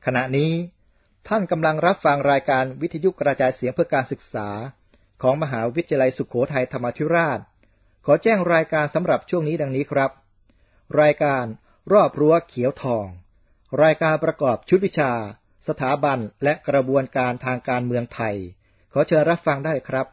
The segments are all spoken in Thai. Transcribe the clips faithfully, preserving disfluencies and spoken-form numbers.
ขณะนี้ท่านกำลังรับฟังรายการวิทยุกระจายเสียงเพื่อการศึกษาของมหาวิทยาลัยสุโขทัยธรรมาธิราชขอแจ้งรายการสำหรับช่วงนี้ดังนี้ครับรายการรอบรั้วเขียวทองรายการประกอบชุดวิชาสถาบันและกระบวนการทางการเมืองไทยขอเชิญรับฟังได้ครับ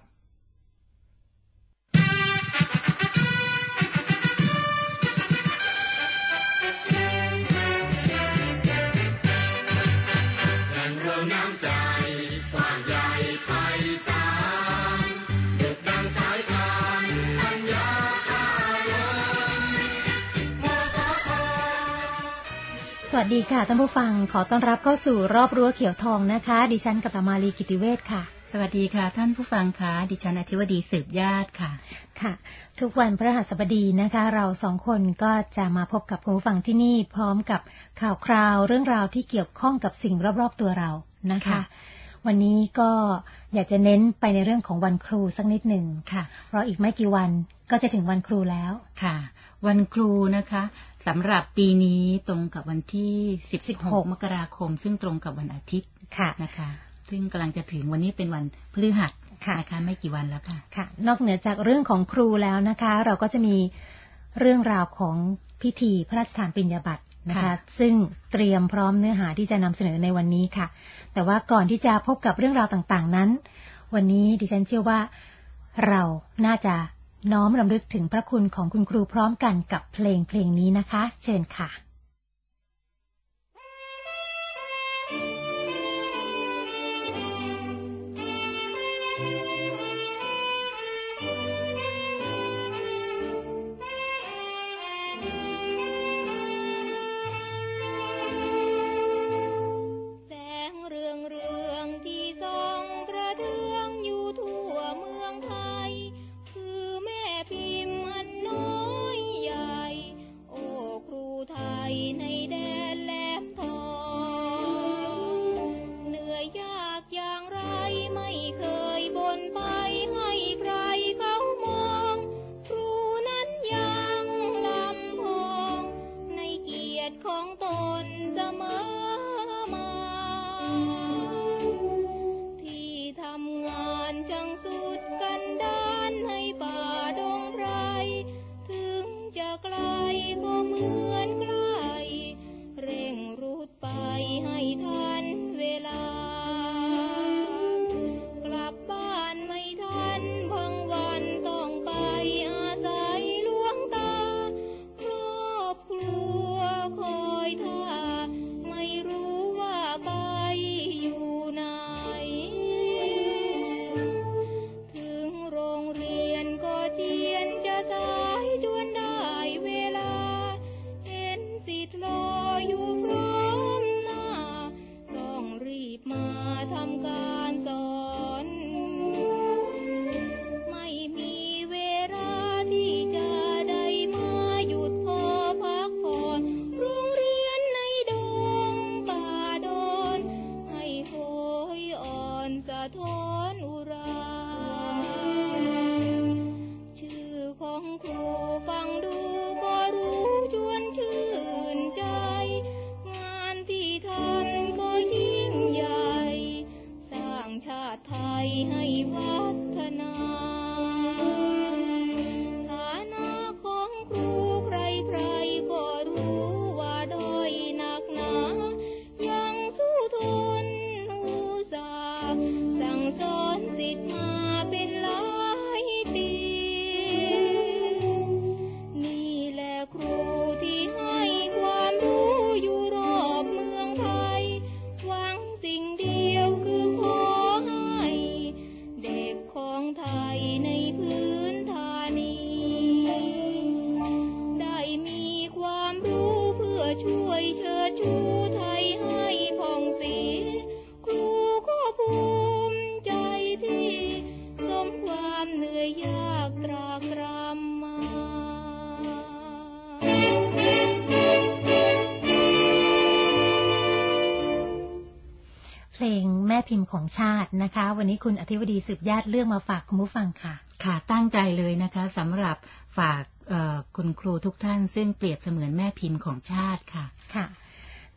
สวัสดีค่ะท่านผู้ฟังขอต้อนรับเข้าสู่รอบรั้วเขียวทองนะคะดิฉันกัปตมาลีกิติเวชค่ะสวัสดีค่ะท่านผู้ฟังค่ะดิฉันอธิวดีสืบญาติค่ะค่ะทุกวันพฤหัสบดีนะคะเราสองคนก็จะมาพบกับคุณผู้ฟังที่นี่พร้อมกับข่าวคราวเรื่องราวที่เกี่ยวข้องกับสิ่งรอบๆตัวเรานะคะวันนี้ก็อยากจะเน้นไปในเรื่องของวันครูสักนิดหนึ่งค่ะเพราะอีกไม่กี่วันก็จะถึงวันครูแล้วค่ะวันครูนะคะสำหรับปีนี้ตรงกับวันที่สิบหกมกราคมซึ่งตรงกับวันอาทิตย์นะคะซึ่งกำลังจะถึงวันนี้เป็นวันพฤหัสนะคะไม่กี่วันแล้วค่ะค่ะนอกเหนือจากเรื่องของครูแล้วนะคะเราก็จะมีเรื่องราวของพิธีพระราชทานปริญญาบัตรนะคะซึ่งเตรียมพร้อมเนื้อหาที่จะนำเสนอในวันนี้ค่ะแต่ว่าก่อนที่จะพบกับเรื่องราวต่างๆนั้นวันนี้ดิฉันเชื่อว่าเราน่าจะน้อมรำลึกถึงพระคุณของคุณครูพร้อมกันกับเพลงเพลงนี้นะคะเชิญค่ะพิมพ์ของชาตินะคะวันนี้คุณอธิวดีสืบญาติเลือกมาฝากคุณผู้ฟังค่ะค่ะตั้งใจเลยนะคะสำหรับฝากคุณครูทุกท่านซึ่งเปรียบเสมือนแม่พิมพ์ของชาติค่ะค่ะ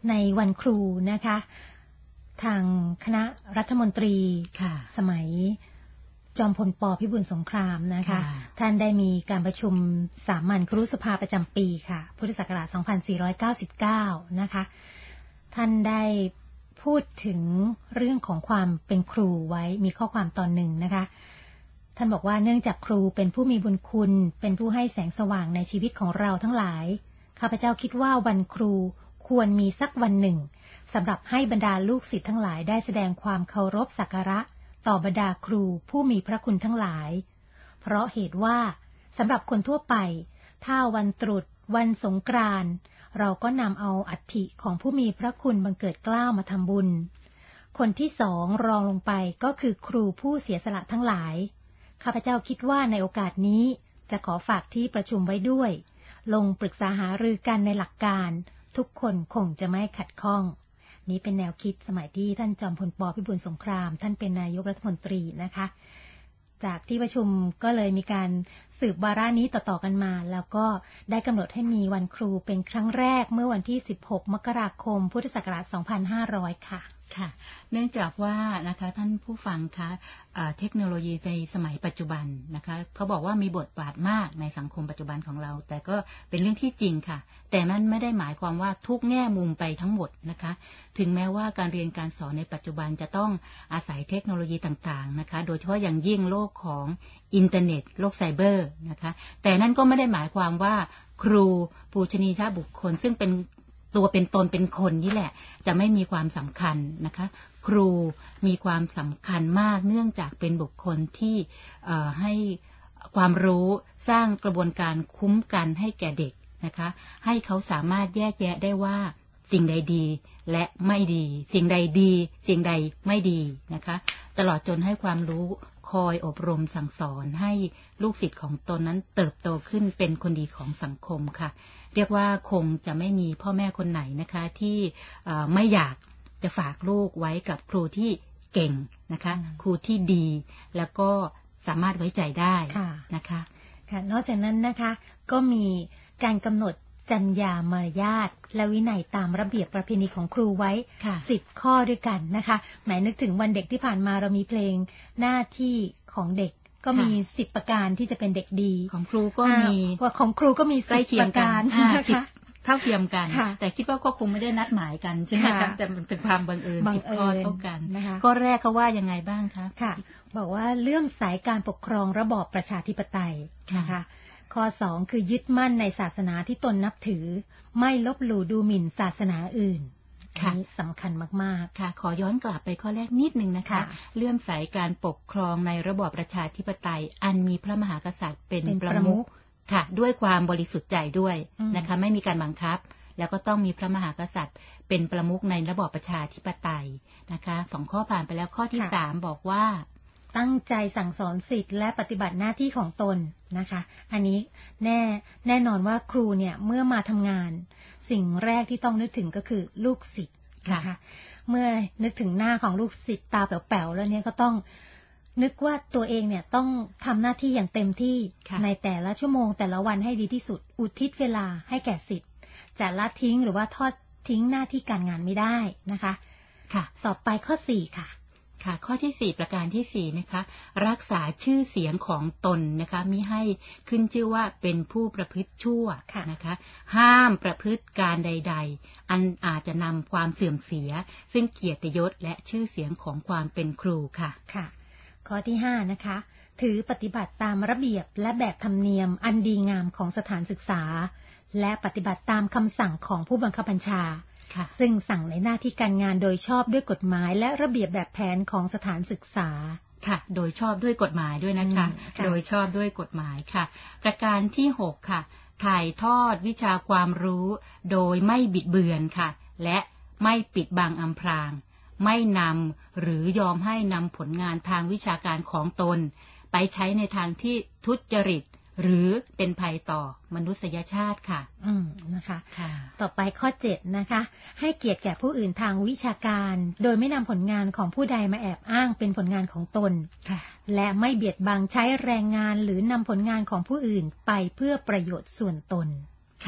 ในวันครูนะคะทางคณะรัฐมนตรีสมัยจอมพลป.พิบูลสงครามนะคะท่านได้มีการประชุมสามัญครุสภาประจำปีค่ะพุทธศักราชสองพันสี่ร้อยเก้าสิบเก้านะคะท่านได้พูดถึงเรื่องของความเป็นครูไว้มีข้อความตอนหนึ่งนะคะท่านบอกว่าเนื่องจากครูเป็นผู้มีบุญคุณเป็นผู้ให้แสงสว่างในชีวิตของเราทั้งหลายข้าพเจ้าคิดว่าวันครูควรมีสักวันหนึ่งสำหรับให้บรรดาลูกศิษย์ทั้งหลายได้แสดงความเคารพสักการะต่อบรรดาครูผู้มีพระคุณทั้งหลายเพราะเหตุว่าสำหรับคนทั่วไปถ้าวันตรุษวันสงกรานต์เราก็นำเอาอัฐิของผู้มีพระคุณบังเกิดเกล้ามาทำบุญคนที่สองรองลงไปก็คือครูผู้เสียสละทั้งหลายข้าพเจ้าคิดว่าในโอกาสนี้จะขอฝากที่ประชุมไว้ด้วยลงปรึกษาหารือกันในหลักการทุกคนคงจะไม่ขัดข้องนี้เป็นแนวคิดสมัยที่ท่านจอมพลป.พิบูลสงครามท่านเป็นนายกรัฐมนตรีนะคะจากที่ประชุมก็เลยมีการสืบวาระนี้ต่อๆกันมาแล้วก็ได้กำหนดให้มีวันครูเป็นครั้งแรกเมื่อวันที่สิบหกมกราคมพุทธศักราชสองพันห้าร้อยค่ะค่ะเนื่องจากว่านะคะท่านผู้ฟังคะเทคโนโลยีในสมัยปัจจุบันนะคะเขาบอกว่ามีบทบาทมากในสังคมปัจจุบันของเราแต่ก็เป็นเรื่องที่จริงค่ะแต่นั้นไม่ได้หมายความว่าทุกแง่มุมไปทั้งหมดนะคะถึงแม้ว่าการเรียนการสอนในปัจจุบันจะต้องอาศัยเทคโนโลยีต่างๆนะคะโดยเฉพาะอย่างยิ่งโลกของอินเทอร์เน็ตโลกไซเบอร์นะคะแต่นั้นก็ไม่ได้หมายความว่าครูปูชนียบุคคลซึ่งเป็นตัวเป็นตนเป็นคนนี่แหละจะไม่มีความสำคัญนะคะครูมีความสำคัญมากเนื่องจากเป็นบุคคลที่ให้ความรู้สร้างกระบวนการคุ้มกันให้แก่เด็กนะคะให้เขาสามารถแยกแยะได้ว่าสิ่งใดดีและไม่ดีสิ่งใดดีสิ่งใดไม่ดีนะคะตลอดจนให้ความรู้คอยอบรมสั่งสอนให้ลูกศิษย์ของตนนั้นเติบโตขึ้นเป็นคนดีของสังคมค่ะเรียกว่าคงจะไม่มีพ่อแม่คนไหนนะคะที่ไม่อยากจะฝากลูกไว้กับครูที่เก่งนะคะครูที่ดีแล้วก็สามารถไว้ใจได้นะคะค่ะนอกจากนั้นนะคะก็มีการกำหนดจรรยามารยาทและวินัยตามระเบียบประเพณีของครูไว้สิบข้อด้วยกันนะคะหมายนึกถึงวันเด็กที่ผ่านมาเรามีเพลงหน้าที่ของเด็กก็มีสิบประการที่จะเป็นเด็กดีของครูก็มีว่าของครูก็มีสิบประการนะคะเท่าเทียมกันแต่คิดว่าก็คงไม่ได้นัดหมายกันใช่ไหมคะแต่มันเป็นความบังเอิญสิบข้อเท่ากันก็แรกเขาว่ายังไงบ้างคะค่ะบอกว่าเรื่องสายการปกครองระบอบประชาธิปไตยนะคะข้อสองคือยึดมั่นในศาสนาที่ตนนับถือไม่ลบหลู่ดูหมิ่นศาสนาอื่นนี่สำคัญมากๆค่ะขอย้อนกลับไปข้อแรกนิดนึงนะคะเลื่อมใสการปกครองในระบอบประชาธิปไตยอันมีพระมหากษัตริย์เป็นประมุขค่ะด้วยความบริสุทธิ์ใจด้วยนะคะไม่มีการบังคับแล้วก็ต้องมีพระมหากษัตริย์เป็นประมุขในระบอบประชาธิปไตยนะคะสองข้อผ่านไปแล้วข้อที่สามบอกว่าตั้งใจสั่งสอนศิษย์และปฏิบัติหน้าที่ของตนนะคะอันนี้แน่แน่นอนว่าครูเนี่ยเมื่อมาทำงานสิ่งแรกที่ต้องนึกถึงก็คือลูกศิษย์นะคะเมื่อนึกถึงหน้าของลูกศิษย์ตาแป๋วๆแล้วเนี่ยก็ต้องนึกว่าตัวเองเนี่ยต้องทำหน้าที่อย่างเต็มที่ในแต่ละชั่วโมงแต่ละวันให้ดีที่สุดอุทิศเวลาให้แก่ศิษย์จะละทิ้งหรือว่าทอดทิ้งหน้าที่การงานไม่ได้นะคะค่ะต่อไปข้อสี่ค่ะค่ะข้อที่สี่ประการที่สี่นะคะรักษาชื่อเสียงของตนนะคะมิให้ขึ้นชื่อว่าเป็นผู้ประพฤติชั่วนะคะห้ามประพฤติการใดๆอันอาจจะนำความเสื่อมเสียซึ่งเกียรติยศและชื่อเสียงของความเป็นครูค่ะค่ะข้อที่ห้านะคะถือปฏิบัติตามระเบียบและแบบธรรมเนียมอันดีงามของสถานศึกษาและปฏิบัติตามคำสั่งของผู้บังคับบัญชาซึ่งสั่งในหน้าที่การงานโดยชอบด้วยกฎหมายและระเบียบแบบแผนของสถานศึกษาค่ะโดยชอบด้วยกฎหมายด้วยนะคะโดยชอบด้วยกฎหมายค่ะประการที่หกค่ะถ่ายทอดวิชาความรู้โดยไม่บิดเบือนค่ะและไม่ปิดบังอำพรางไม่นำหรือยอมให้นำผลงานทางวิชาการของตนไปใช้ในทางที่ทุจริตหรือเป็นภัยต่อมนุษยชาติค่ะอืมนะคะต่อไปข้อเจ็ดนะคะให้เกียรติแก่ผู้อื่นทางวิชาการโดยไม่นำผลงานของผู้ใดมาแอบอ้างเป็นผลงานของตนและไม่เบียดบังใช้แรงงานหรือนำผลงานของผู้อื่นไปเพื่อประโยชน์ส่วนตนค่ะ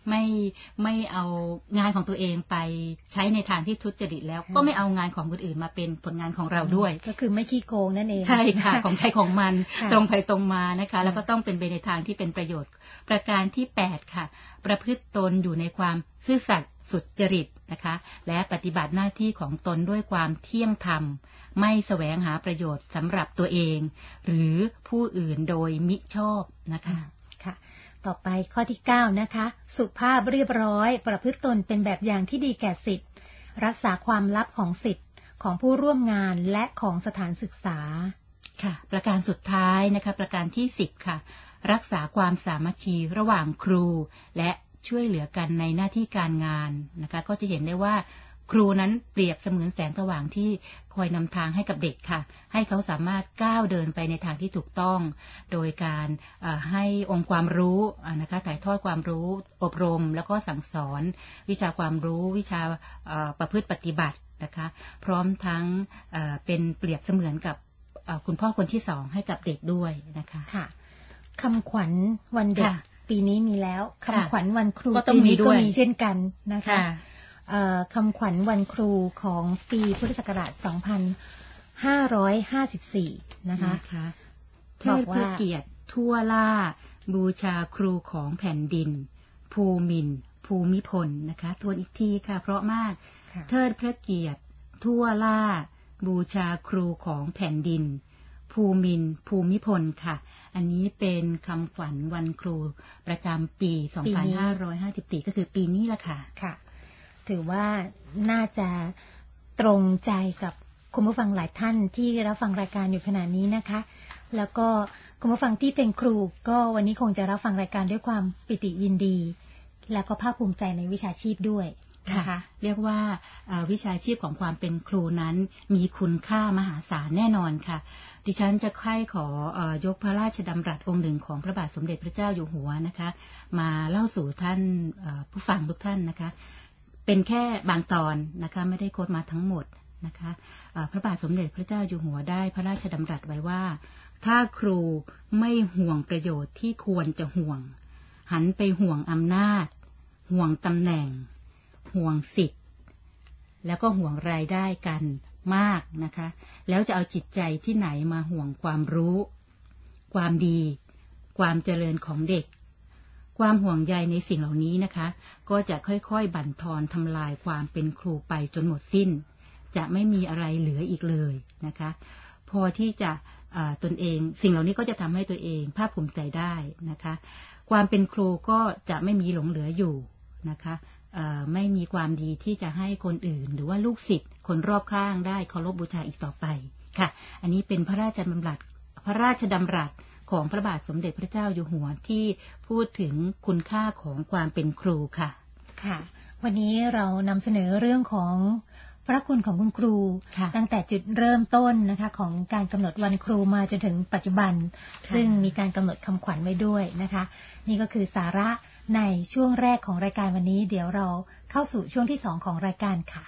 ไม่ไม่เอางานของตัวเองไปใช้ในทางที่ทุจริตแล้วก็ไม่เอางานของคนอื่นมาเป็นผลงานของเราด้วยก็คือไม่ขี้โกงนั่นเองใช่ค่ะของใครของมันตรงไปตรงมานะคะแล้วก็ต้องเป็นไปในทางที่เป็นประโยชน์ประการที่แปดค่ะประพฤติตนอยู่ในความซื่อสัตย์สุจริตนะคะและปฏิบัติหน้าที่ของตนด้วยความเที่ยงธรรมไม่แสวงหาประโยชน์สำหรับตัวเองหรือผู้อื่นโดยมิชอบนะคะค่ะต่อไปข้อที่เก้านะคะสุภาพเรียบร้อยประพฤติตนเป็นแบบอย่างที่ดีแก่ศิษย์รักษาความลับของศิษย์ของผู้ร่วมงานและของสถานศึกษาค่ะประการสุดท้ายนะคะประการที่สิบค่ะรักษาความสามัคคีระหว่างครูและช่วยเหลือกันในหน้าที่การงานนะคะก็จะเห็นได้ว่าครูนั้นเปรียบเสมือนแสงสว่างที่คอยนำทางให้กับเด็กค่ะให้เขาสามารถก้าวเดินไปในทางที่ถูกต้องโดยการให้องค์ความรู้นะคะถ่ายทอดความรู้อบรมแล้วก็สั่งสอนวิชาความรู้วิชาประพฤติปฏิบัตินะคะพร้อมทั้งเป็นเปรียบเสมือนกับคุณพ่อคนที่สองให้กับเด็กด้วยนะคะค่ะคำขวัญวันเด็กปีนี้มีแล้วคำขวัญวันครูปีนี้ก็มีเช่นกันนะคะคำขวัญวันครูของปีพุทธศักราชสองพันห้าร้อยห้าสิบสี่นะคะเทิดพระเกียรติทั่วล่าบูชาครูของแผ่นดินภูมินทร์ภูมิพลนะคะทวนอีกทีค่ะเพราะมากเทิดพระเกียรติทั่วล่าบูชาครูของแผ่นดินภูมินทร์ภูมิพลค่ะอันนี้เป็นคำขวัญวันครูประจำปีสองพันห้าร้อยห้าสิบสี่ก็คือปีนี้ละค่ะค่ะถือว่าน่าจะตรงใจกับคุณผู้ฟังหลายท่านที่รับฟังรายการอยู่ขณะนี้นะคะแล้วก็คุณผู้ฟังที่เป็นครูก็วันนี้คงจะรับฟังรายการด้วยความปิติยินดีและก็ภาคภูมิใจในวิชาชีพด้วยนะคะเรียกว่าวิชาชีพของความเป็นครูนั้นมีคุณค่ามหาศาลแน่นอนค่ะดิฉันจะค่อยขอยกพระราชดำรัสองค์หนึ่งของพระบาทสมเด็จพระเจ้าอยู่หัวนะคะมาเล่าสู่ท่านผู้ฟังทุกท่านนะคะเป็นแค่บางตอนนะคะไม่ได้โค้ดมาทั้งหมดนะคะพระบาทสมเด็จพระเจ้าอยู่หัวได้พระราชดำรัสไว้ว่าถ้าครูไม่ห่วงประโยชน์ที่ควรจะห่วงหันไปห่วงอำนาจห่วงตำแหน่งห่วงสิทธิ์แล้วก็ห่วงรายได้กันมากนะคะแล้วจะเอาจิตใจที่ไหนมาห่วงความรู้ความดีความเจริญของเด็กความห่วงใยในสิ่งเหล่านี้นะคะก็จะค่อยๆบั่นทอนทำลายความเป็นครูไปจนหมดสิ้นจะไม่มีอะไรเหลืออีกเลยนะคะพอที่จะตนเองสิ่งเหล่านี้ก็จะทำให้ตัวเองภาคภูมิใจได้นะคะความเป็นครูก็จะไม่มีหลงเหลืออยู่นะคะไม่มีความดีที่จะให้คนอื่นหรือว่าลูกศิษย์คนรอบข้างได้เคารพบูชาอีกต่อไปค่ะอันนี้เป็นพระราชดำรัสพระราชดำรัสของพระบาทสมเด็จพระเจ้าอยู่หัวที่พูดถึงคุณค่าของความเป็นครูค่ะค่ะวันนี้เรานำเสนอเรื่องของพระคุณของคุณครูตั้งแต่จุดเริ่มต้นนะคะของการกำหนดวันครูมาจนถึงปัจจุบันซึ่งมีการกำหนดคำขวัญไว้ด้วยนะคะนี่ก็คือสาระในช่วงแรกของรายการวันนี้เดี๋ยวเราเข้าสู่ช่วงที่สองของรายการค่ะ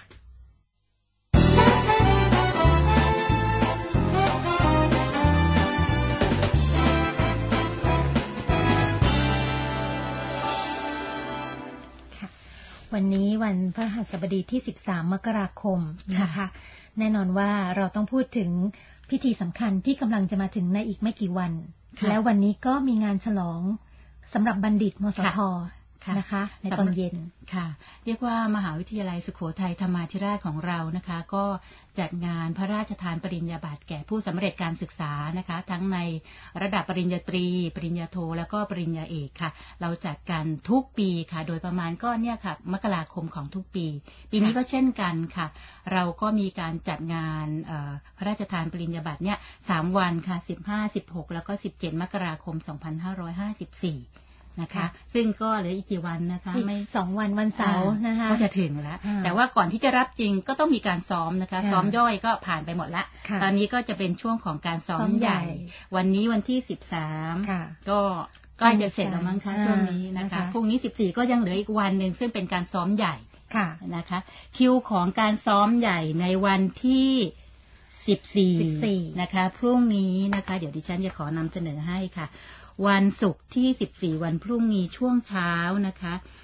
วันนี้วันพฤหัสบดีที่สิบสามมกราคมนะคะแน่นอนว่าเราต้องพูดถึงพิธีสำคัญที่กำลังจะมาถึงในอีกไม่กี่วันแล้ววันนี้ก็มีงานฉลองสำหรับบัณฑิตมสท.นะคะในตอนเย็นค่ะเรียกว่ามหาวิทยาลัยสุโขทัยธรรมาธิราชของเรานะคะก็จัดงานพระราชทานปริญญาบัตรแก่ผู้สำเร็จการศึกษานะคะทั้งในระดับปริญญาตรีปริญญาโทแล้วก็ปริญญาเอกค่ะเราจัดกันทุกปีค่ะโดยประมาณก็เนี่ยค่ะมกราคมของทุกปีปีนี้ก็เช่นกันค่ะเราก็มีการจัดงานพระราชทานปริญญาบัตรเนี่ยสามวันค่ะสิบห้า สิบหกแล้วก็สิบเจ็ดมกราคมสองพันห้าร้อยห้าสิบสี่นะคะซึ่งก็เหลืออีกกี่วันนะคะไม่สองวันวันเสาร์นะคะก็จะถึงแล้วแต่ว่าก่อนที่จะรับจริงก็ต้องมีการซ้อมนะคะซ้อมย่อยก็ผ่านไปหมดละตอนนี้ก็จะเป็นช่วงของการซ้อมใหญ่วันนี้วันที่สิบสามก็ใกล้จะเสร็จแล้วมั้งคะช่วงนี้นะคะพรุ่งนี้สิบสี่ก็ยังเหลืออีกวันนึงซึ่งเป็นการซ้อมใหญ่นะคะคิวของการซ้อมใหญ่ในวันที่สิบสี่นะคะพรุ่งนี้นะคะเดี๋ยวดิฉันจะขอนำเสนอให้ค่ะวันศุกร์ที่สิบสี่วันพรุ่งนี้ช่วงเช้านะคะ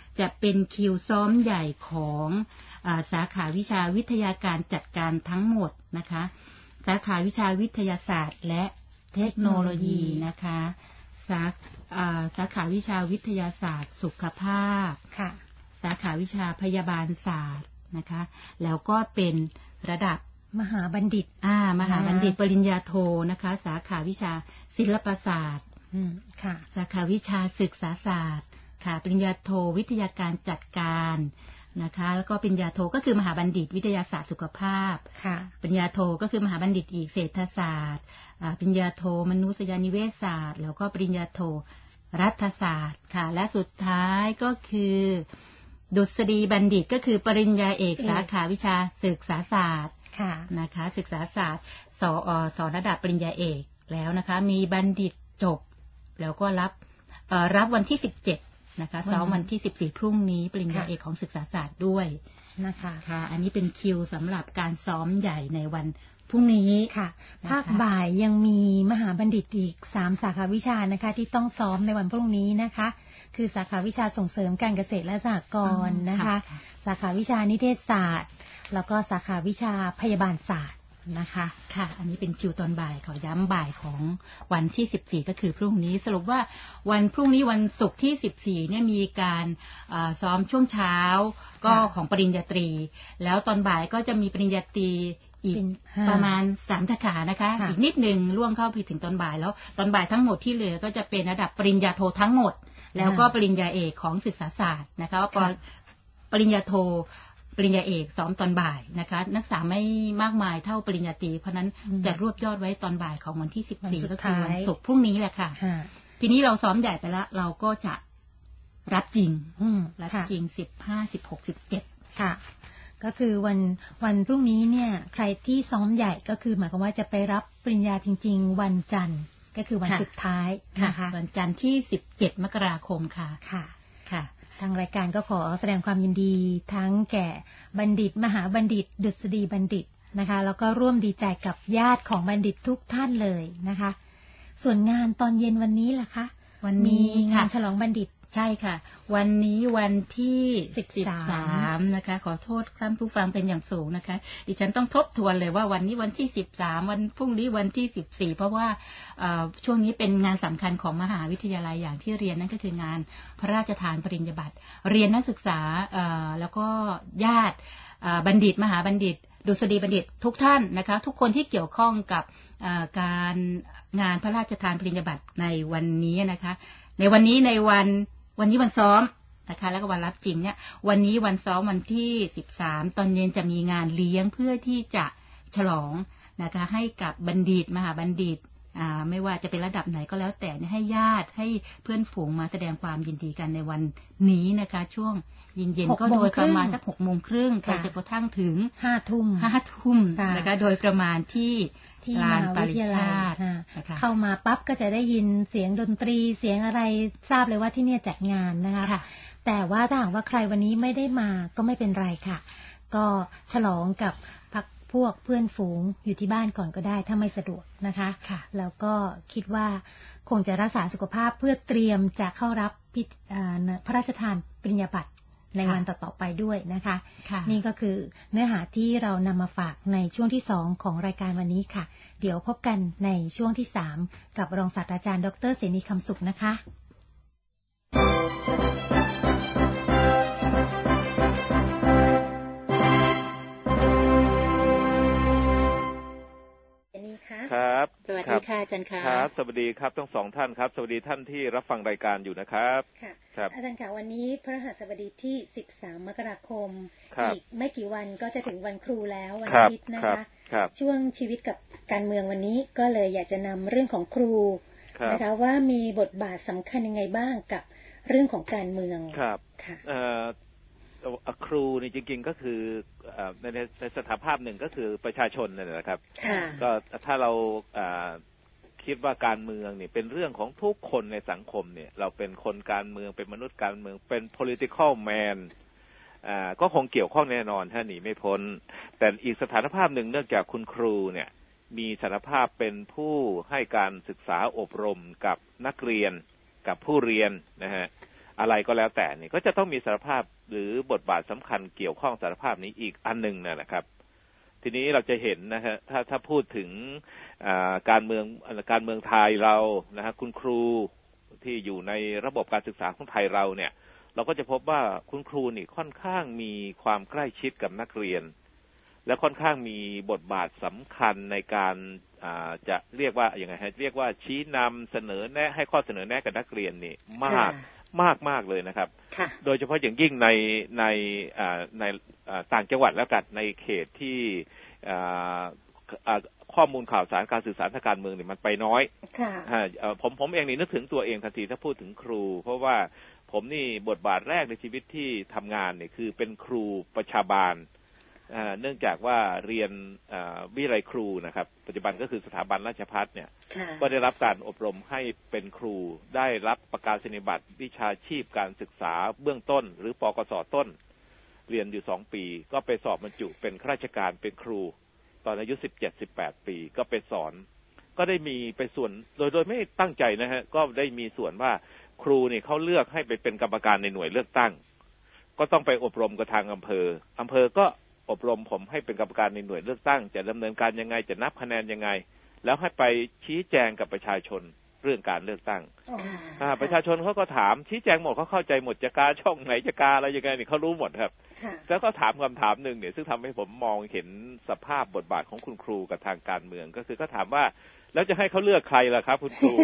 จะเป็นคิวซ้อมใหญ่ของอ่าสาขาวิชาวิทยาการจัดการทั้งหมดนะคะสาขาวิชาวิทยาศาสตร์และเทคโนโลยีนะคะสาอ่าสาขาวิชาวิทยาศาสตร์สุขภาพค่ะสาขาวิชาพยาบาลศาสตร์นะคะแล้วก็เป็นระดับมหาบัณฑิตอ่ามหาบัณฑิตปริญญาโทนะคะสาขาวิชาศิลปศาสตร์อืมค่ะสาขาวิชาศึกษาศาสตร์ค่ะปริญญาโทวิทยาการจัดการนะคะแล้วก็ปริญญาโทก็คือมหาบัณฑิตวิทยาศาสตร์สุขภาพค่ะปริญญาโทก็คือมหาบัณฑิตอีกเศรษฐศาสตร์อ่าปริญญาโทมนุษยนิเวศศาสตร์แล้วก็ปริญญาโทรัฐศาสตร์ค่ะและสุดท้ายก็คือดุษฎีบัณฑิตก็คือปริญญาเอกสาขาวิชาศึกษาศาสตร์นะคะศึกษาศาสตร์สอสอระดับปริญญาเอกแล้วนะคะมีบัณฑิตจบแล้วก็รับรับวันที่สิบเจ็ดนะคะซ้อมวันที่สิบสี่พรุ่งนี้ปริญญาเอกของศึกษาศาสตร์ด้วยนะคะค่ะอันนี้เป็นคิวสำหรับการซ้อมใหญ่ในวันพรุ่งนี้ค่ะภาคบ่ายยังมีมหาบัณฑิตอีกสามสาขาวิชานะคะที่ต้องซ้อมในวันพรุ่งนี้นะคะคือสาขาวิชาส่งเสริมการเกษตรและสหกรณ์นะคะสาขาวิชานิเทศศาสตร์แล้วก็สาขาวิชาพยาบาลศาสตร์นะคะค่ะอันนี้เป็นคิวตอนบ่ายขอย้ำบ่ายของวันที่สิบสี่ก็คือพรุ่งนี้สรุปว่าวันพรุ่งนี้วันศุกร์ที่สิบสี่เนี่ยมีการซ้อมช่วงเช้าก็ของปริญญาตรีแล้วตอนบ่ายก็จะมีปริญญาตรีอีกประมาณสามสาขานะคะอีกนิดนึงล่วงเข้าไปถึงตอนบ่ายแล้วตอนบ่ายทั้งหมดที่เหลือก็จะเป็นระดับปริญญาโททั้งหมดแล้วก็ปริญญาเอกของศึกษาศาสตร์นะคะว่าปริญญาโทปริญญาเอกซ้อมตอนบ่ายนะคะนักศึกษาไม่มากมายเท่าปริญญาตรีเพราะนั้นจะรวบยอดไว้ตอนบ่ายของวันที่สิบสี่ก็คือวันศุกร์พรุ่งนี้แหละค่ะทีนี้เราซ้อมใหญ่ไปแล้วเราก็จะรับจริงรับจริงสิบห้าสิบหกสิบเจ็ดค่ะก็คือวันวันพรุ่งนี้เนี่ยใครที่ซ้อมใหญ่ก็คือหมายความว่าจะไปรับปริญญาจริงๆวันจันทร์ก็คือวันสุดท้ายนะคะวันจันทร์ที่สิบเจ็ดมกราคมค่ะค่ะค่ะทางรายการก็ขอแสดงความยินดีทั้งแก่บัณฑิตมหาบัณฑิตดุษฎีบัณฑิตนะคะแล้วก็ร่วมดีใจกับญาติของบัณฑิตทุกท่านเลยนะคะส่วนงานตอนเย็นวันนี้ล่ะคะวันนี้งานฉลองบัณฑิตใช่ค่ะวันนี้วันที่สิบสามนะคะขอโทษท่านผู้ฟังเป็นอย่างสูงนะคะดิฉันต้องทบทวนเลยว่าวันนี้วันที่สิบสามวันพรุ่งนี้วันที่สิบสี่เพราะว่าช่วงนี้เป็นงานสำคัญของมหาวิทยาลัยอย่างที่เรียนนั่นก็คืองานพระราชทานปริญญาบัตรเรียนนักศึกษาแล้วก็ญาติบัณฑิตมหาบัณฑิตดุษฎีบัณฑิตทุกท่านนะคะทุกคนที่เกี่ยวข้องกับการงานพระราชทานปริญญาบัตรในวันนี้นะคะในวันนี้ในวันวันนี้วันซ้อมนะคะแล้วก็วันรับจริงเนี่ยวันนี้วันซ้อมวันที่สิบสามตอนเย็นจะมีงานเลี้ยงเพื่อที่จะฉลองนะคะให้กับบัณฑิตมหาบัณฑิตอ่าไม่ว่าจะเป็นระดับไหนก็แล้วแต่ให้ญาติให้เพื่อนฝูงมาแสดงความยินดีกันในวันนี้นะคะช่วงเย็นๆก็โดยประมาณสักหกโมงครึ่งไปจนกระทั่งถึงห้าทุ่มห้าทุ่มนะคะโดยประมาณที่ที่มหาวิทยาลัยเข้ามาปั๊บก็จะได้ยินเสียงดนตรีเสียงอะไรทราบเลยว่าที่นี่จัดงานนะคะแต่ว่าถ้าหากว่าใครวันนี้ไม่ได้มาก็ไม่เป็นไรค่ะก็ฉลองกับพักพวกเพื่อนฝูงอยู่ที่บ้านก่อนก็ได้ถ้าไม่สะดวกนะคะแล้วก็คิดว่าคงจะรักษาสุขภาพเพื่อเตรียมจะเข้ารับพระราชทานปริญญาบัตรในวันต่อๆไปด้วยนะคะนี่ก็คือเนื้อหาที่เรานำมาฝากในช่วงที่สองของรายการวันนี้ค่ะเดี๋ยวพบกันในช่วงที่สามกับรองศาสตราจารย์ดร.เสนีคำสุขนะคะครับสวัสดีค่ะอาจารย์ค่ะครับสวัสดีครับทั้งสองท่านครับสวัสดีท่านที่รับฟังรายการอยู่นะครับค่ะครับอาจารย์ค่ะวันนี้พฤหัสบดีที่สิบสามมกราคมอีกไม่กี่วันก็จะถึงวันครูแล้ววันอาทิตย์นะคะช่วงชีวิตกับการเมืองวันนี้ก็เลยอยากจะนำเรื่องของครูนะคะว่ามีบทบาทสำคัญยังไงบ้างกับเรื่องของการเมืองครับค่ะครูนี่จริงๆก็คือในในสถาภาพหนึ่งก็คือประชาชนนั่นแหละครับก็ถ้าเราคิดว่าการเมืองนี่เป็นเรื่องของทุกคนในสังคมเนี่ยเราเป็นคนการเมืองเป็นมนุษย์การเมืองเป็น political man อ่าก็คงเกี่ยวข้องแน่นอนถ้าหนีไม่พ้นแต่อีกสถานภาพหนึ่งเนื่องจากคุณครูเนี่ยมีสถานภาพเป็นผู้ให้การศึกษาอบรมกับนักเรียนกับผู้เรียนนะฮะอะไรก็แล้วแต่นี่ก็จะต้องมีสารภาพหรือบทบาทสำคัญเกี่ยวข้องสารภาพนี้อีกอันหนึ่งนะครับทีนี้เราจะเห็นนะฮะถ้าถ้าพูดถึงการเมืองการเมืองไทยเรานะฮะคุณครูที่อยู่ในระบบการศึกษาของไทยเราเนี่ยเราก็จะพบว่าคุณครูนี่ค่อนข้างมีความใกล้ชิดกับนักเรียนและค่อนข้างมีบทบาทสำคัญในการจะเรียกว่าอย่างไรฮะเรียกว่าชี้นำเสนอแนะให้ข้อเสนอแนะกับนักเรียนนี่มากมากมากเลยนะครับโดยเฉพาะอย่างยิ่งในในในต่างจังหวัดแล้วกันในเขตที่ข้อมูลข่าวสารการสื่อสารทางการเมืองนี่มันไปน้อยผมผมเองนี่นึกถึงตัวเองทันทีถ้าพูดถึงครูเพราะว่าผมนี่บทบาทแรกในชีวิตที่ทำงานเนี่ยคือเป็นครูประชาบาลเนื่องจากว่าเรียนวิทยาลัยครูนะครับปัจจุบันก็คือสถาบันราชภัฏเนี่ยก็ได้รับการอบรมให้เป็นครูได้รับประกาศนียบัตรวิชาชีพการศึกษาเบื้องต้นหรือปกส.ต้นเรียนอยู่สองปีก็ไปสอบบรรจุเป็นข้าราชการเป็นครูตอนอายุสิบเจ็ด สิบแปดปีก็ไปสอนก็ได้มีไปส่วนโดยโดยไม่ตั้งใจนะฮะก็ได้มีส่วนว่าครูนี่เขาเลือกให้ไปเป็นกรรมการในหน่วยเลือกตั้งก็ต้องไปอบรมกับทางอำเภออำเภอก็อบรมผมให้เป็นกรรมการในหน่วยเลือกตั้งจะดำเนินการยังไงจะนับคะแนนยังไงแล้วให้ไปชี้แจงกับประชาชนเรื่องการเลือกตั้งประชาชนเขาก็ถามชี้แจงหมดเขาเข้าใจหมดจะกาช่องไหนจะกาอะไรยังไงนี่เขารู้หมดครับแล้วก็ถามคำถามหนึ่งเนี่ยซึ่งทำให้ผมมองเห็นสภาพบทบาทของคุณครูกับทางการเมืองก็คือเขาถามว่าแล้วจะให้เขาเลือกใครล่ะครับคุณครู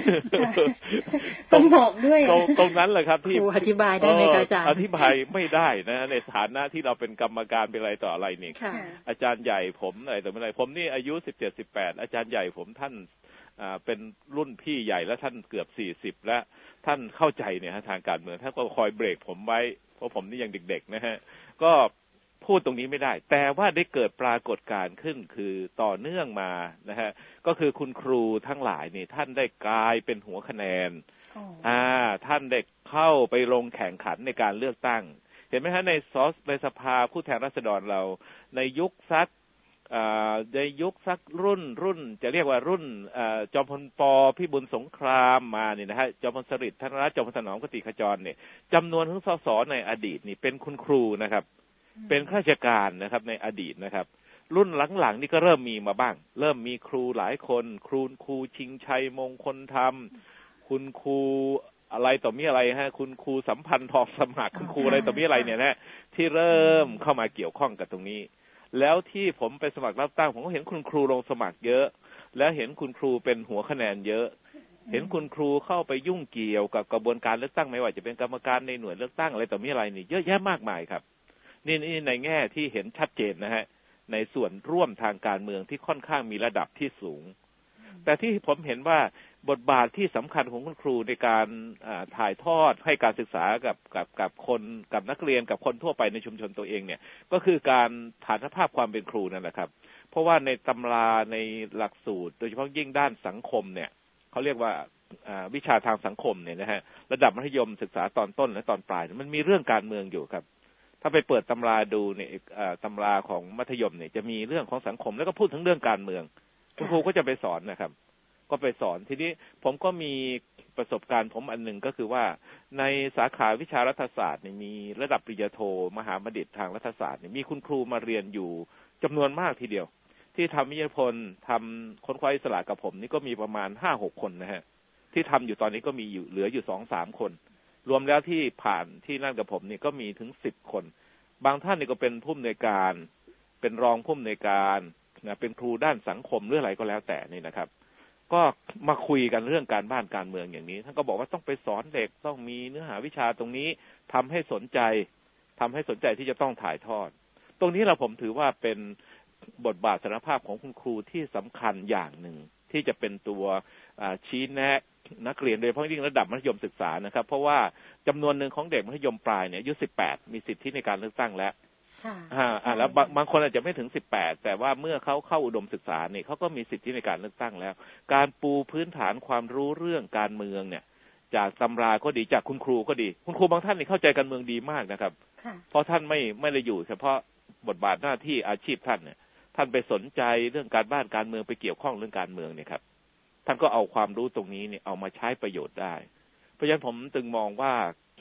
ต้องบอกด้วยตรงตรงนั้นแหละครับที่อธิบายได้ไหมอาจารย์อธิบายไม่ได้นะในฐานะที่เราเป็นกรรมการเป็นอะไรต่ออะไรนี่อาจารย์ใหญ่ผมอะไรต่ออะไรผมนี่อายุสิบเจ็ด สิบแปดอาจารย์ใหญ่ผมท่านอ่าเป็นรุ่นพี่ใหญ่แล้วท่านเกือบสี่สิบแล้วท่านเข้าใจเนี่ยทางการเมืองท่านก็คอยเบรกผมไว้เพราะผมนี่ยังเด็กๆนะฮะก็พูดตรงนี้ไม่ได้แต่ว่าได้เกิดปรากฏการณ์ขึ้นคือต่อเนื่องมานะฮะก็คือคุณครูทั้งหลายนี่ท่านได้กลายเป็นหัวคะแนนอ่าท่านได้เข้าไปลงแข่งขันในการเลือกตั้งเห็นไหมฮะในซอสในสภาผู้แทนราษฎรเราในยุคสักในยุคสักรุ่นรุ่นจะเรียกว่ารุ่นจอมพลป.พิบูลสงครามมาเนี่ยนะฮะจอมพลสฤษดิ์ธนรัตน์จอมพลถนอมกติขจรเนี่ยจำนวนทั้งสสในอดีตนี่เป็นคุณครูนะครับเป็นข้าราชการนะครับในอดีตนะครับรุ่นหลังๆนี่ก็เริ่มมีมาบ้างเริ่มมีครูหลายคนครูครูชิงชัยมงคลธรรมคุณครูอะไรต่อมีอะไรฮะคุณครูสัมพันธ์ทองสมัครคุณครูอะไรต่อมีอะไรเนี่ยนะที่เริ่มเข้ามาเกี่ยวข้องกับตรงนี้แล้วที่ผมไปสมัครรับตั้งผมก็เห็นคุณครูลงสมัครเยอะแล้วเห็นคุณครูเป็นหัวคะแนนเยอะเห็นคุณครูเข้าไปยุ่งเกี่ยวกับกระบวนการเลือกตั้งไม่ว่าจะเป็นกรรมการในหน่วยเลือกตั้งอะไรต่อมีอะไรนี่เยอะแยะมากมายครับนี่นี่ในแง่ที่เห็นชัดเจนนะฮะในส่วนร่วมทางการเมืองที่ค่อนข้างมีระดับที่สูงแต่ที่ผมเห็นว่าบทบาทที่สำคัญของคุณครูในการถ่ายทอดให้การศึกษากับกับกับคนกับนักเรียนกับคนทั่วไปในชุมชนตัวเองเนี่ยก็คือการฐานภาพความเป็นครูนั่นแหละครับเพราะว่าในตำราในหลักสูตรโดยเฉพาะยิ่งด้านสังคมเนี่ยเขาเรียกว่าวิชาทางสังคมเนี่ยนะฮะระดับมัธยมศึกษาตอนต้นและตอนปลายมันมีเรื่องการเมืองอยู่ครับถ้าไปเปิดตำราดูเนี่ยตำราของมัธยมเนี่ยจะมีเรื่องของสังคมแล้วก็พูดถึงเรื่องการเมืองคุณครูก็จะไปสอนนะครับก็ไปสอนทีนี้ผมก็มีประสบการณ์ผมอันหนึ่งก็คือว่าในสาขาวิชารัฐศาสตร์เนี่ยมีระดับปริญญาโทมหาบัณฑิตทางรัฐศาสตร์เนี่ยมีคุณครูมาเรียนอยู่จำนวนมากทีเดียวที่ทำวิทยานิพนธ์ทำค้นคว้าอิสระกับผมนี่ก็มีประมาณห้าหกคนนะฮะที่ทำอยู่ตอนนี้ก็มีอยู่เหลืออยู่สองสามคนรวมแล้วที่ผ่านที่นั่นกับผมนี่ก็มีถึงสิบคนบางท่านนี่ก็เป็นผู้อำนวยการเป็นรองผู้อำนวยการนะเป็นครูด้านสังคมหรืออะไรก็แล้วแต่นี่นะครับก็มาคุยกันเรื่องการบ้านการเมืองอย่างนี้ท่านก็บอกว่าต้องไปสอนเด็กต้องมีเนื้อหาวิชาตรงนี้ทำให้สนใจทำให้สนใจที่จะต้องถ่ายทอดตรงนี้เราผมถือว่าเป็นบทบาทศักยภาพของคุณครูที่สำคัญอย่างหนึ่งที่จะเป็นตัวชี้แนะนักเรียนโดยเฉพาะยิ่งระดับมัธยมศึกษานะครับเพราะว่าจำนวนหนึ่งของเด็กมัธยมปลายเนี่ยอายุสิบแปดมีสิทธิในการเลือกตั้งแล้วอ่าแล้วบางคนอาจจะไม่ถึงสิบแปดแต่ว่าเมื่อเขาเข้าอุดมศึกษาเนี่ยเขาก็มีสิทธิในการเลือกตั้งแล้วการปูพื้นฐานความรู้เรื่องการเมืองเนี่ยจากตำราก็ดีจากคุณครูก็ดีคุณครูบางท่านนี่เข้าใจการเมืองดีมากนะครับเพราะท่านไม่ไม่ได้อยู่เฉพาะบทบาทหน้าที่อาชีพท่านเนี่ยท่านไปสนใจเรื่องการบ้านการเมืองไปเกี่ยวข้องเรื่องการเมืองเนี่ยครับท่านก็เอาความรู้ตรงนี้เนี่ยเอามาใช้ประโยชน์ได้เพราะฉะนั้นผมจึงมองว่า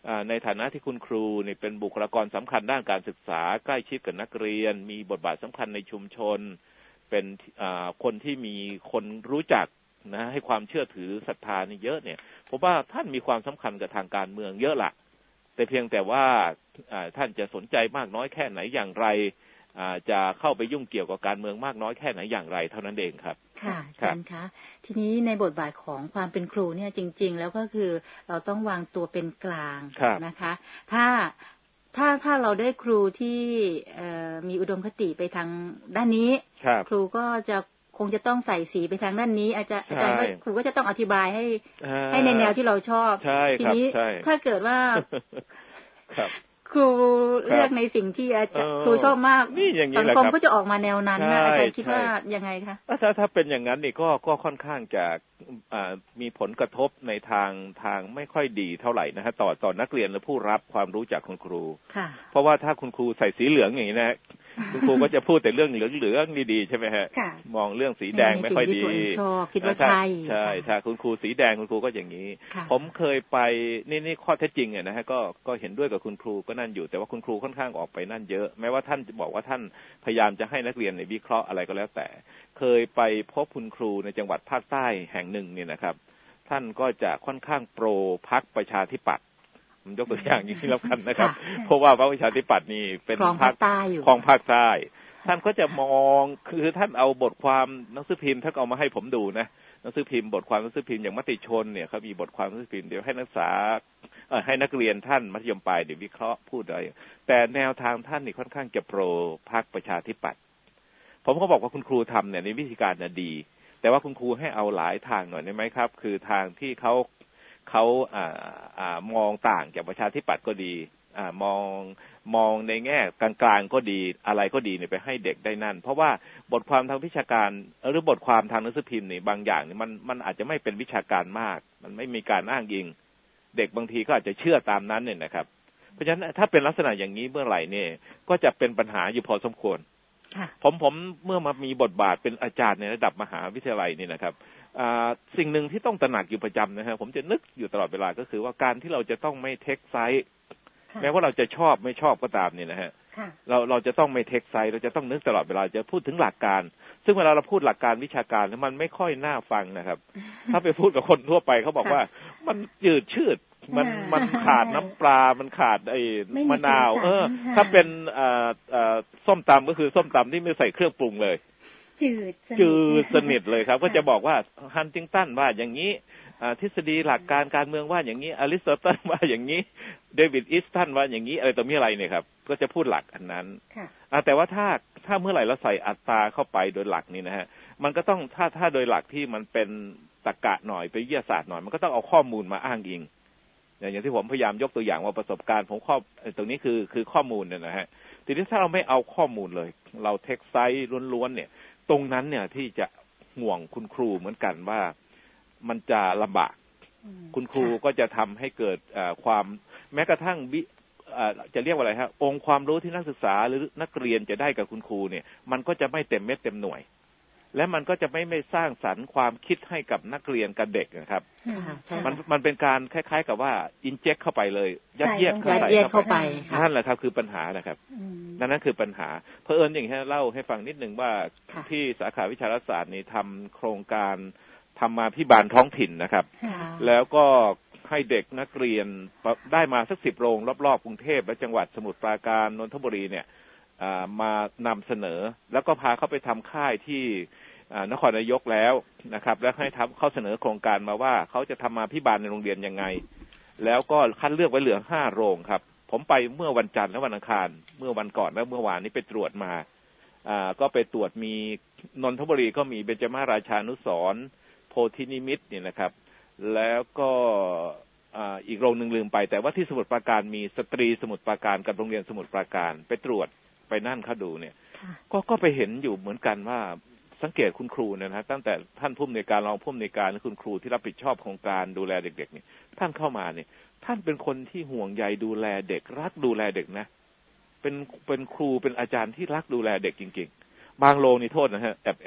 ในฐานะที่คุณครูนี่เป็นบุคลากรสำคัญด้านการศึกษาใกล้ชิดกับนักเรียนมีบทบาทสำคัญในชุมชนเป็นคนที่มีคนรู้จักนะให้ความเชื่อถือศรัทธานี่เยอะเนี่ยผมว่าท่านมีความสำคัญกับทางการเมืองเยอะละแต่เพียงแต่ว่าท่านจะสนใจมากน้อยแค่ไหนอย่างไรจะเข้าไปยุ่งเกี่ยวกับการเมืองมากน้อยแค่ไหนอย่างไรเท่านั้นเองครับค่ะอาจารย์คะทีนี้ในบทบาทของความเป็นครูเนี่ยจริงๆแล้วก็คือเราต้องวางตัวเป็นกลางนะคะถ้าถ้าถ้าเราได้ครูที่มีอุดมคติไปทางด้านนี้ครูก็จะคงจะต้องใส่สีไปทางด้านนี้อาจารย์อาจารย์ครูก็จะต้องอธิบายให้ให้ในแนวที่เราชอบทีนี้ถ้าเกิดว่าครูเลือกในสิ่งที่อาจารย์ครูชอบมากสังคมก็จะออกมาแนวนั้นนะอาจารย์คิดว่ายังไงคะถ้าถ้าเป็นอย่างนั้นนี่ก็ก็ค่อนข้างจะมีผลกระทบในทางทางไม่ค่อยดีเท่าไหร่นะฮะต่อต่อนักเรียนและผู้รับความรู้จากคุณครูเพราะว่าถ้าคุณครูใส่สีเหลืองอย่างนี้นะคุณครูก็จะพูดแต่เรื่องเหลืองๆดีๆใช่ไหมฮะมองเรื่องสีแดงไม่ค่อยดีคิดว่าใช่ใช่ถ้าคุณครูสีแดงคุณครูก็อย่างนี้ผมเคยไปนี่นี่ข้อเท็จจริงเนี่ยนะฮะก็ก็เห็นด้วยกับคุณครูก็นั่นอยู่แต่ว่าคุณครูค่อนข้างออกไปนั่นเยอะแม้ว่าท่านจะบอกว่าท่านพยายามจะให้นักเรียนในวิเคราะห์อะไรก็แล้วแต่เคยไปพบคุณครูในจังหวัดภาคใต้แห่งหนึ่งเนี่ยนะครับท่านก็จะค่อนข้างโปรพรรคประชาธิปัตย์ผมยกตัวอย่างอย่างนี้แล้วกันนะครับเพราะว่าพรรคประชาธิปัตย์นี่เป็นพรรคของภาคใต้ท่านก็จะมองคือท่านเอาบทความหนังสือพิมพ์ท่านเอามาให้ผมดูนะหนังสือพิมพ์บทความหนังสือพิมพ์อย่างมติชนเนี่ยเขามีบทความหนังสือพิมพ์เดี๋ยวให้นักศึกษาเอ่อให้นักเรียนท่านมัธยมปลายเดี๋ยววิเคราะห์พูดอะไรแต่แนวทางท่านนี่ค่อนข้างจะโปรพรรคประชาธิปัตย์ผมก็บอกว่าคุณครูทำเนี่ยในวิธีการน่ะดีแต่ว่าคุณครูให้เอาหลายทางหน่อยได้ไหมครับคือทางที่เขาเขาอ่าอ่ามองต่างจากประชาธิปัตย์ก็ดีอ่ามองมองในแง่กลางๆก็ดีอะไรก็ดีเนี่ยไปให้เด็กได้นั่นเพราะว่าบทความทางวิชาการหรือบทความทางหนังสือพิมพ์นี่บางอย่างนี่มันมันอาจจะไม่เป็นวิชาการมากมันไม่มีการอ้างอิงเด็กบางทีก็อาจจะเชื่อตามนั้นเนี่ยนะครับเพราะฉะนั้นถ้าเป็นลักษณะอย่างนี้เมื่อไหร่เนี่ยก็จะเป็นปัญหาอยู่พอสมควรผมผมเมื่อมามีบทบาทเป็นอาจารย์ในระดับมหาวิทยาลัยนี่นะครับสิ่งหนึ่งที่ต้องตระหนักอยู่ประจำนะฮะผมจะนึกอยู่ตลอดเวลาก็คือว่าการที่เราจะต้องไม่เทคไซส์แม้ว่าเราจะชอบไม่ชอบก็ตามเนี่ยนะฮะเราเราจะต้องไม่เทคไซส์เราจะต้องนึกตลอดเวลาจะพูดถึงหลักการซึ่งเวลาเราพูดหลักการวิชาการมันไม่ค่อยน่าฟังนะครับถ้าไปพูดกับคนทั่วไปเขาบอกว่ามันจืดชืดมันมันขาดน้ำปลามันขาดไอ้มะนาวเออถ้าเป็นอ่าอ่าส้มตำก็คือส้มตำที่ไม่ใส่เครื่องปรุงเลยจืดจืดสนิทเลยครับก็จะบอกว่าฮันติงตันว่าอย่างนี้ทฤษฎีหลักการการเมืองว่าอย่างนี้อริสโตเติลว่าอย่างนี้เดวิดอิสตันว่าอย่างนี้อะไรต่อมีอะไรเนี่ยครับก็จะพูดหลักอันนั้นแต่ว่าถ้าถ้าเมื่อไหร่เราใส่อัตราเข้าไปโดยหลักนี่นะฮะมันก็ต้องถ้าถ้าโดยหลักที่มันเป็นตรรกะหน่อยเป็นวิทยาศาสตร์หน่อยมันก็ต้องเอาข้อมูลมาอ้างอิงอย่างที่ผมพยายามยกตัวอย่างว่าประสบการณ์ผมข้อตรงนี้คือคือข้อมูลเนี่ยนะฮะทีนี้ถ้าเราไม่เอาข้อมูลเลยเราเทคไซส์ล้วนๆเนี่ยตรงนั้นเนี่ยที่จะห่วงคุณครูเหมือนกันว่ามันจะลำบากคุณครูก็จะทำให้เกิดความแม้กระทั่งจะเรียกว่าอะไรฮะองค์ความรู้ที่นักศึกษาหรือนักเรียนจะได้กับคุณครูเนี่ยมันก็จะไม่เต็มเม็ดเต็มหน่วยและมันก็จะไม่ไม่สร้างสรรค์ความคิดให้กับนักเรียนกับเด็กนะครับมันมันเป็นการคล้ายๆกับว่าอินเจคเข้าไปเลยยัดเยียดเข้าไปนั่นแหละครับคือปัญหานะครับนั่นนั่นคือปัญหาเผอิญอย่างที่เล่าให้ฟังนิดนึงว่าที่สาขาวิชารัฐศาสตร์นี่ทำโครงการทำมาพิบาลท้องถิ่นนะครับแล้วก็ให้เด็กนักเรียนได้มาสักสิบโรงรอบๆกรุงเทพและจังหวัดสมุทรปราการนนทบุรีเนี่ยมานำเสนอแล้วก็พาเขาไปทำค่ายที่นครนายกแล้วนะครับแล้วให้ทำเขาเสนอโครงการมาว่าเขาจะทำมาพิบาลในโรงเรียนยังไงแล้วก็คัดเลือกไว้เหลือห้าโรงครับผมไปเมื่อวันจันทร์และวันอังคารเมื่อวันก่อนและเมื่อวานนี้ไปตรวจมาก็ไปตรวจมีนนทบุรีก็มีเบญจมาราชานุสรณ์โพธินิมิตเนี่ยนะครับแล้วก็อีกโรงหนึ่งลืมไปแต่ว่าที่สมุทรปราการมีสตรีสมุทรปราการกับโรงเรียนสมุทรปราการไปตรวจไปนั่นเขาดูเนี่ยก็ก็ไปเห็นอยู่เหมือนกันว่าสังเกตคุณครูเนี่ยนะตั้งแต่ท่านผู้อำนวยการรองผู้อำนวยการและคุณครูที่รับผิดชอบโครงการดูแลเด็กๆเนี่ยท่านเข้ามาเนี่ยท่านเป็นคนที่ห่วงใยดูแลเด็กรักดูแลเด็กนะเป็นเป็นครูเป็นอาจารย์ที่รักดูแลเด็กจริงๆบางโรงนี่โทษนะฮะแอบแอบ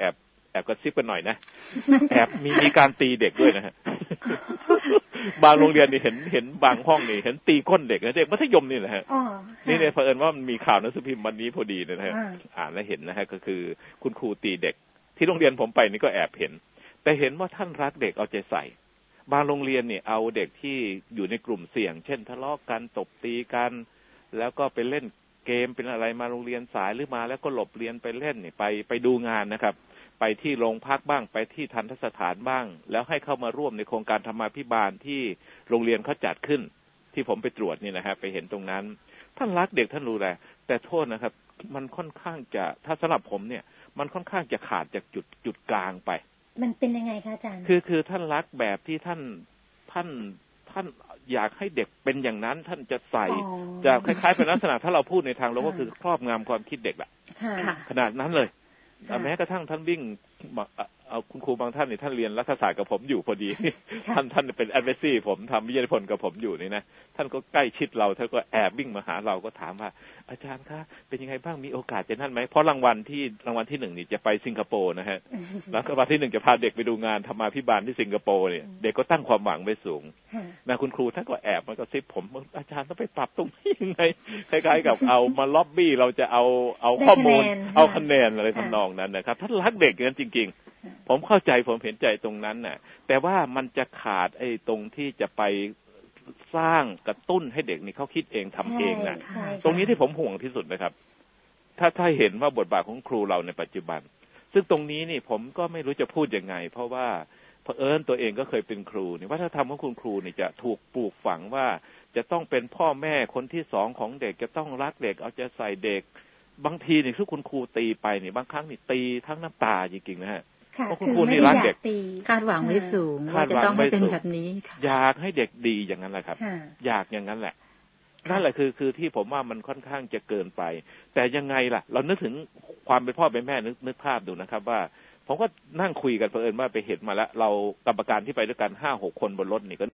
แอบกระซิบกันหน่อยนะแอบมีมีการตีเด็กด้วยนะฮะบางโรงเรียนนี่เห็นเห็นบางห้องนี่เห็นตีก้นเด็กนะเด็กมัธยมนี่แหละฮะนี่เนี่ยเผอิญว่ามันมีข่าวหนังสือพิมพ์วันนี้พอดีนะฮะอ่านแล้วเห็นนะฮะก็คือคุณครูตีเด็กที่โรงเรียนผมไปนี่ก็แอบเห็นแต่เห็นว่าท่านรักเด็กเอาใจใส่บางโรงเรียนเนี่ยเอาเด็กที่อยู่ในกลุ่มเสี่ยงเช่นทะเลาะกันตบตีกันแล้วก็ไปเล่นเกมเป็นอะไรมาโรงเรียนสายหรือมาแล้วก็หลบเรียนไปเล่นนี่ไปไปดูงานนะครับไปที่โรงพักบ้างไปที่ทันตสถานบ้างแล้วให้เข้ามาร่วมในโครงการธรรมาภิบาลที่โรงเรียนเขาจัดขึ้นที่ผมไปตรวจนี่นะฮะไปเห็นตรงนั้นท่านรักเด็กท่านรู้แลแต่โทษนะครับมันค่อนข้างจะถ้าสำหรับผมเนี่ยมันค่อนข้างจะขาดจากจุดจุดกลางไปมันเป็นยังไงคะอาจารย์คือคือท่านรักแบบที่ท่านท่านท่านอยากให้เด็กเป็นอย่างนั้นท่านจะใส่จะคล้ายๆเป็นลักษณะถ้าเราพูดในทางเราก็คือครอบงำความคิดเด็กแหละขนาดนั้นเลยแม้กระทั่งท่านวิ่งเอาคุณครูบางท่านนี่ท่านเรียนรัฐศาสตร์กับผมอยู่พอดีท่านท่านเป็นแอดไวซี่ผมทำวิทยานิพนธ์กับผมอยู่นี่นะท่านก็ใกล้ชิดเราท่านก็แอบวิ่งมาหาเราก็ถามว่าอาจารย์คะเป็นยังไงบ้างมีโอกาสจะนั่นไหมเพราะรางวัลที่รางวัลที่หนึ่งนี่จะไปสิงคโปร์นะฮะแล้วรางวัลที่หนึ่งจะพาเด็กไปดูงานธรรมาภิบาลที่สิงคโปร์เนี่ยเด็กก็ตั้งความหวังไว้สูงนะคุณครูท่านก็แอบมันก็ซิบผมอาจารย์ต้องไปปรับตรงนี้ยังไงคล้ายๆกับเอามาล็อบบี้เราจะเอาเอาข้อมูลเอาคะแนนอะไรทำนองนั้นนะครับท่านรักเด็กอย่างนั้นจริงๆผมเข้าใจผมเห็นใจตรงนั้นน่ะแต่ว่ามันจะขาดไอ้ตรงที่จะไปสร้างกระตุ้นให้เด็กนี่เขาคิดเองทำเองนะตรงนี้ที่ผมห่วงที่สุดนะครับถ้าถ้าเห็นว่าบทบาทของครูเราในปัจจุบันซึ่งตรงนี้นี่ผมก็ไม่รู้จะพูดยังไงเพราะว่าเผอิญตัวเองก็เคยเป็นครูนี่วัฒนธรรมของคุณครูนี่จะถูกปลูกฝังว่าจะต้องเป็นพ่อแม่คนที่สองของเด็กจะต้องรักเด็กเอาใจใส่เด็กบางทีนี่ทุกคุณครูตีไปนี่บางครั้งนี่ตีทั้งน้ำตาจริงๆนะฮะเพราะคุณครูนี่รักเด็กคาดหวังไว้สูงว่าจะต้องให้เป็นแบบนี้อยากให้เด็กดีอย่างนั้นแหละครับอยากอย่างนั้นแหละนั่นแหละคือคือที่ผมว่ามันค่อนข้างจะเกินไปแต่ยังไงล่ะเรานึกถึงความเป็นพ่อเป็นแม่นึกนึกภาพดูนะครับว่าผมก็นั่งคุยกันเผอิญว่าไปเห็นมาแล้วเรากรรมการที่ไปด้วยกันห้าหกคนบนรถนี่ก็